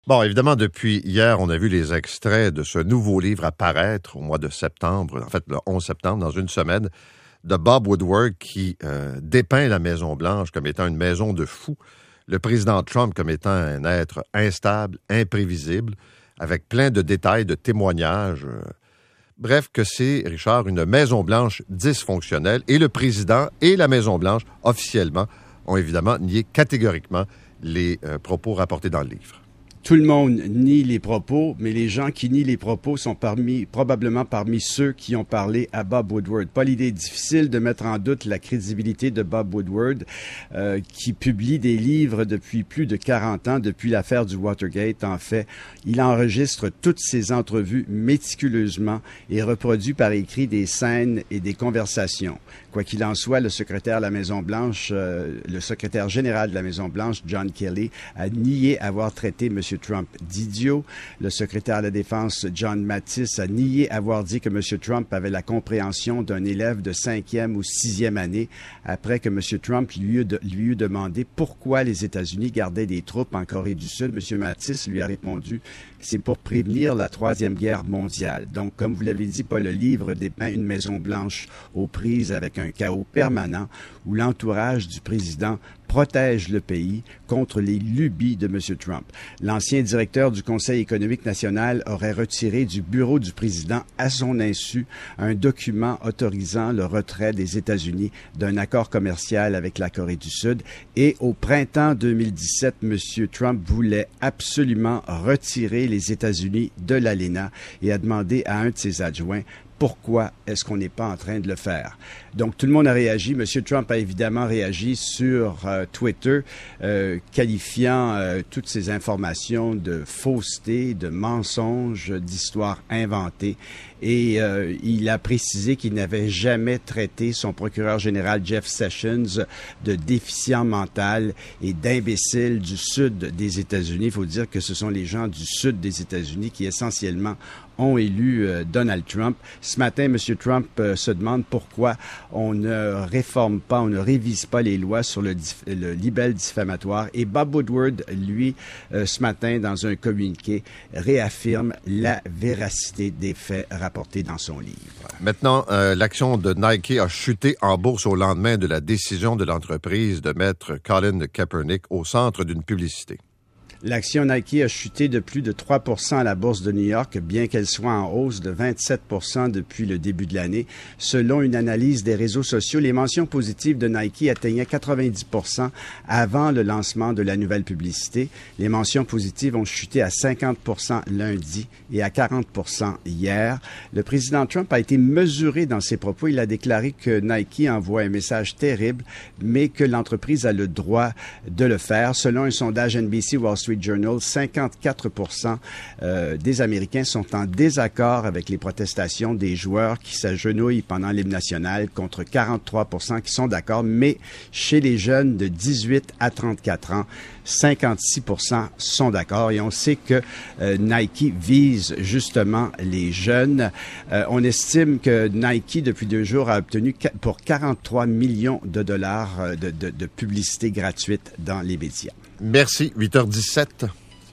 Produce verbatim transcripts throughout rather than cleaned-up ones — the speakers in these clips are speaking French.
Bon, évidemment, depuis hier, on a vu les extraits de ce nouveau livre apparaître au mois de septembre, en fait le onze septembre, dans une semaine, de Bob Woodward qui euh, dépeint la Maison-Blanche comme étant une maison de fous, le président Trump comme étant un être instable, imprévisible, avec plein de détails, de témoignages. Euh, bref, que c'est, Richard, une Maison-Blanche dysfonctionnelle, et le président et la Maison-Blanche, officiellement, ont évidemment nié catégoriquement les euh, propos rapportés dans le livre. Tout le monde nie les propos, mais les gens qui nient les propos sont parmi, probablement parmi ceux qui ont parlé à Bob Woodward. Pas l'idée difficile de mettre en doute la crédibilité de Bob Woodward, euh, qui publie des livres depuis plus de quarante ans, depuis l'affaire du Watergate. En fait, il enregistre toutes ses entrevues méticuleusement et reproduit par écrit des scènes et des conversations. Quoi qu'il en soit, le secrétaire de la Maison-Blanche, euh, le secrétaire général de la Maison-Blanche, John Kelly, a nié avoir traité M. Trump d'idiot. Le secrétaire à la Défense, John Mattis, a nié avoir dit que M. Trump avait la compréhension d'un élève de cinquième ou sixième année après que M. Trump lui eut, de, lui eut demandé pourquoi les États-Unis gardaient des troupes en Corée du Sud. M. Mattis lui a répondu « C'est pour prévenir la Troisième Guerre mondiale ». Donc, comme vous l'avez dit, Paul, le livre dépeint une Maison-Blanche aux prises avec un chaos permanent où l'entourage du président protège le pays contre les lubies de M. Trump. L'ancien directeur du Conseil économique national aurait retiré du bureau du président à son insu un document autorisant le retrait des États-Unis d'un accord commercial avec la Corée du Sud. Et au printemps deux mille dix-sept, M. Trump voulait absolument retirer les États-Unis de l'ALENA et a demandé à un de ses adjoints pourquoi est-ce qu'on n'est pas en train de le faire? Donc, tout le monde a réagi. M. Trump a évidemment réagi sur euh, Twitter, euh, qualifiant euh, toutes ces informations de fausseté, de mensonges, d'histoires inventées. Et euh, il a précisé qu'il n'avait jamais traité son procureur général Jeff Sessions de déficient mental et d'imbécile du sud des États-Unis. Il faut dire que ce sont les gens du sud des États-Unis qui essentiellement ont élu euh, Donald Trump. Ce matin, M. Trump euh, se demande pourquoi on ne réforme pas, on ne révise pas les lois sur le, dif- le libelle diffamatoire. Et Bob Woodward, lui, euh, ce matin, dans un communiqué, réaffirme la véracité des faits rapportés dans son livre. Maintenant, euh, l'action de Nike a chuté en bourse au lendemain de la décision de l'entreprise de mettre Colin Kaepernick au centre d'une publicité. L'action Nike a chuté de plus de trois pour cent à la bourse de New York, bien qu'elle soit en hausse de vingt-sept pour cent depuis le début de l'année. Selon une analyse des réseaux sociaux, les mentions positives de Nike atteignaient quatre-vingt-dix pour cent avant le lancement de la nouvelle publicité. Les mentions positives ont chuté à cinquante pour cent lundi et à quarante pour cent hier. Le président Trump a été mesuré dans ses propos. Il a déclaré que Nike envoie un message terrible, mais que l'entreprise a le droit de le faire. Selon un sondage N B C Wall Street Journal, cinquante-quatre pour cent euh, des Américains sont en désaccord avec les protestations des joueurs qui s'agenouillent pendant l'hymne national, contre quarante-trois pour cent qui sont d'accord, mais chez les jeunes de dix-huit à trente-quatre ans, cinquante-six pour cent sont d'accord. Et on sait que euh, Nike vise justement les jeunes. Euh, on estime que Nike, depuis deux jours, a obtenu pour quarante-trois millions de dollars de, de, de publicité gratuite dans les médias. Merci. huit heures dix-sept.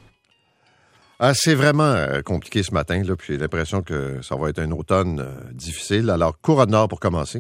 Ah, c'est vraiment euh, compliqué ce matin, là, puis j'ai l'impression que ça va être un automne euh, difficile. Alors, Couronne Nord pour commencer.